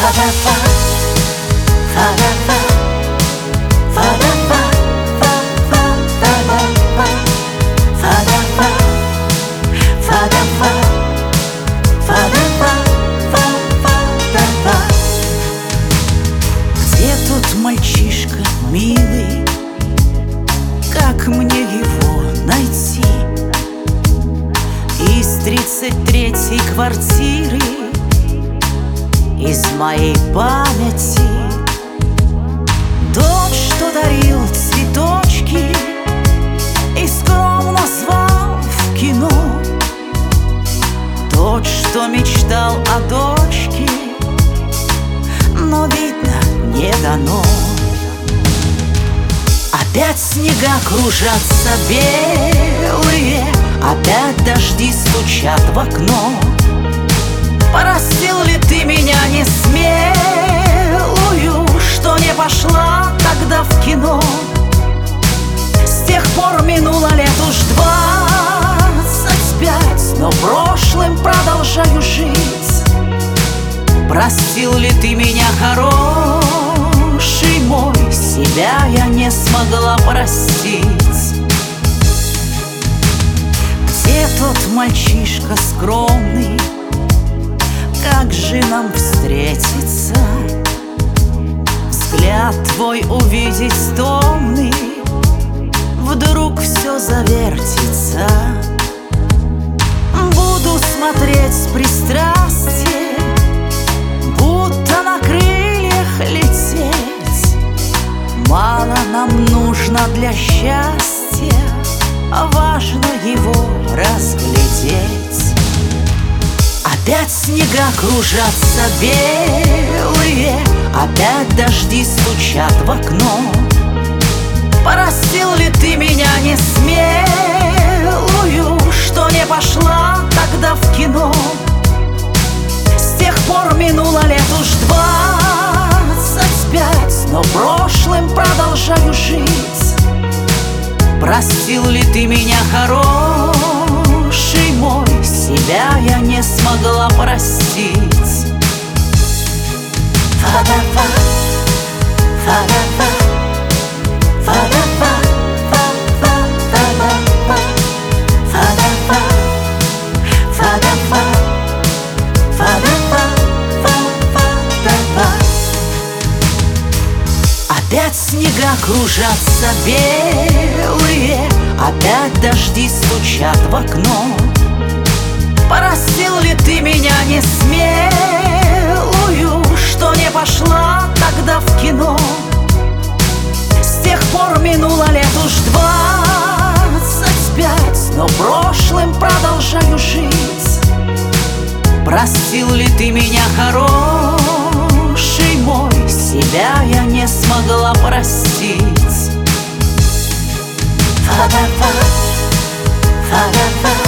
Где тот мальчишка милый? Как мне его найти? Из 33-й квартиры, из моей памяти. Тот, что дарил цветочки и скромно звал в кино. Тот, что мечтал о дочке, но, видно, не дано. Опять снега кружатся белые, опять дожди стучат в окно. Простил ли ты меня не смелую, что не пошла тогда в кино? С тех пор минуло лет уж 25, но прошлым продолжаю жить. Простил ли ты меня, хороший мой? Себя я не смогла простить. Где тот мальчишка скромный? Как же нам встретиться? Взгляд твой увидеть томный, вдруг все завертится. Буду смотреть с пристрастием, будто на крыльях лететь. Мало нам нужно для счастья, важно его разглядеть. Опять снега кружатся белые, опять дожди стучат в окно. Простил ли ты меня не смелую, что не пошла тогда в кино? С тех пор минуло лет уж 25, но прошлым продолжаю жить. Простил ли ты меня, хороший мой? Себя я не смогла простить. Фа-да-фа, фа-да-фа, фа-да-фа, фа-да-фа, фа-да-фа, фа-да-фа, фа-да-фа, фа-да-фа. Опять снега кружатся белые, опять дожди стучат в окно. Простил ли ты меня не смелую, что не пошла тогда в кино? С тех пор минуло лет уж 25, но прошлым продолжаю жить. Простил ли ты меня, хороший мой? Себя я не смогла простить. Фа-да-фа, фа-да-фа.